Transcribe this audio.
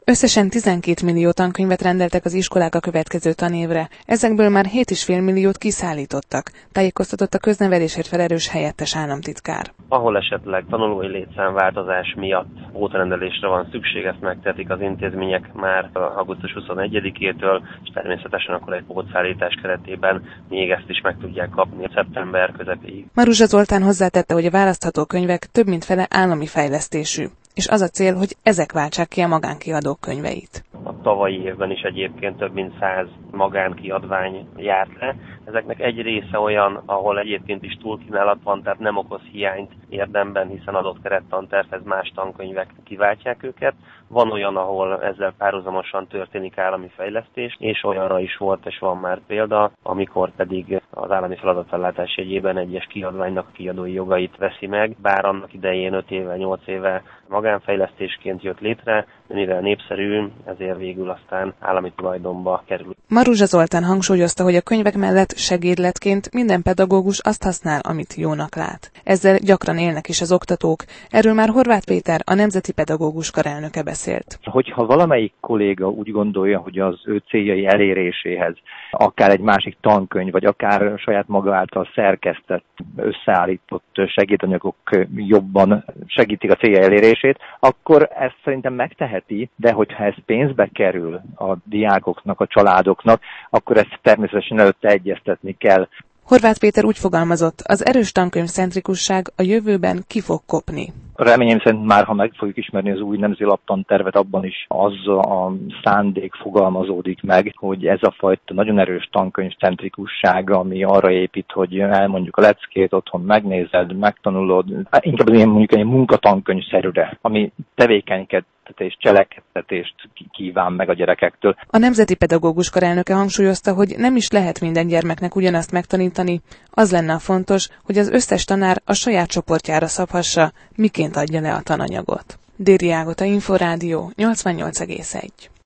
Összesen 12 millió tankönyvet rendeltek az iskolák a következő tanévre, ezekből már 7,5 milliót kiszállítottak, tájékoztatott a köznevelésért felelős helyettes államtitkár. Ahol esetleg tanulói létszámváltozás miatt pótrendelésre van szükség, ezt megtehetik az intézmények már augusztus 21-től, és természetesen akkor egy pótszállítás keretében még ezt is meg tudják kapni szeptember közepéig. Maruzsa Zoltán hozzátette, hogy a választható könyvek több mint fele állami fejlesztésű, és az a cél, hogy ezek váltsák ki a magánkiadók könyveit. A tavalyi évben is egyébként több mint 100 magánkiadvány járt le. Ezeknek egy része olyan, ahol egyébként is túlkínálat van, tehát nem okoz hiányt érdemben, hiszen adott kerettantervhez más tankönyvek kiváltják őket. Van olyan, ahol ezzel párhuzamosan történik állami fejlesztés, és olyanra is volt és van már példa, amikor pedig az állami feladatellátás jegyében egyes kiadványnak a kiadói jogait veszi meg, bár annak idején 5 éve, 8 éve magánfejlesztésként jött létre, de mivel népszerű, ezért végül aztán állami tulajdonba kerül. Maruzsa Zoltán hangsúlyozta, hogy a könyvek mellett segédletként minden pedagógus azt használ, amit jónak lát. Ezzel gyakran élnek is az oktatók. Erről már Horváth Péter, a Nemzeti Pedagógus Kar elnöke beszélt. Hogyha valamelyik kolléga úgy gondolja, hogy az ő céljai eléréséhez akár egy másik tankönyv, vagy akár saját maga által szerkesztett, összeállított segédanyagok jobban segítik a célja elérését, akkor ezt szerintem megteheti, de hogyha ez pénzbe kerül a diákoknak, a családoknak, akkor ezt természetesen előtte egyeztetni kell. Horváth Péter úgy fogalmazott, az erős tankönyvcentrikusság a jövőben ki fog kopni. Reményem szerint már, ha meg fogjuk ismerni az új nemzeti laptantervet, abban is az a szándék fogalmazódik meg, hogy ez a fajta nagyon erős tankönyvcentrikusság, ami arra épít, hogy elmondjuk a leckét, otthon megnézed, megtanulod, inkább ilyen mondjuk egy munkatankönyvszerűre, ami tevékenykedés, cselekedtetést kíván meg a gyerekektől. A Nemzeti Pedagógus Kar elnöke hangsúlyozta, hogy nem is lehet minden gyermeknek ugyanazt megtanítani, az lenne a fontos, hogy az összes tanár a saját csoportjára szabhassa, miként adja le a tananyagot. Déri Ágota, Inforádió 88,1.